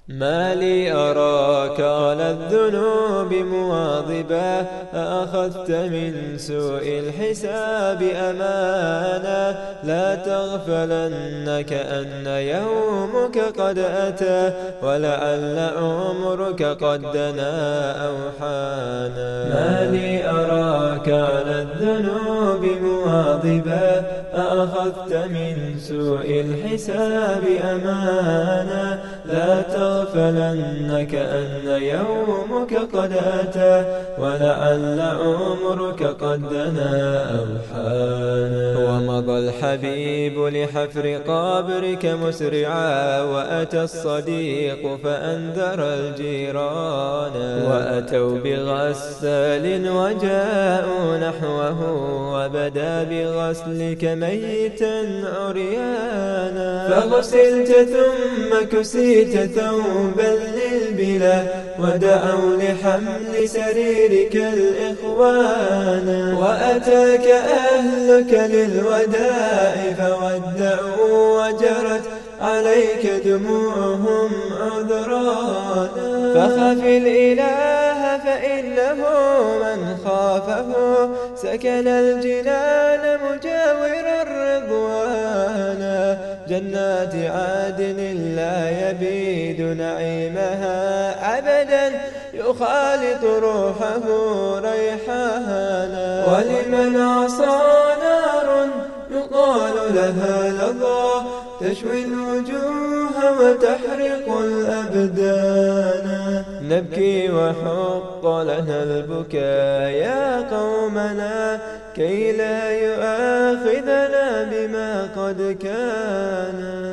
ما لي أراك على الذنوب مواظبا، أخذت من سوء الحساب أمانا. لا تغفلن كأن يومك قد أتى، ولعل عمرك قد دنا أو حانا. ما لي أراك على الذنوب مواظبا، أخذت من سوء الحساب أمانا. لا تغفلن كأن يومك قد أتى، ولعل عمرك قد دنا أو حانا. ومضى الحبيب لحفر قبرك مسرعا، وأتى الصديق فأنذر الجيران. وأتوا بغسال وجاءوا نحوه، وبدا بغسلك ميتا عريانا. فغسلت ثم كسيت ثوبا للبلا، ودعوا لحمل سريرك الإخوان. وأتاك أهلك للوداع فودعوا، وجرت عليك دموعهم عذرانا. فخف الإله فإنه من خافه، سكن الجنان مجاور الرضوان. جنات عدن لا يبيد نعيمها أبدا، يخالط روحه ريحانا. ولمن عصى نار يقال لها لظى، تشوي الوجوه وتحرق الأبدان. نبكي وحق لنا البكاء يا قومنا، كي لا يؤاخذنا بما قد كان.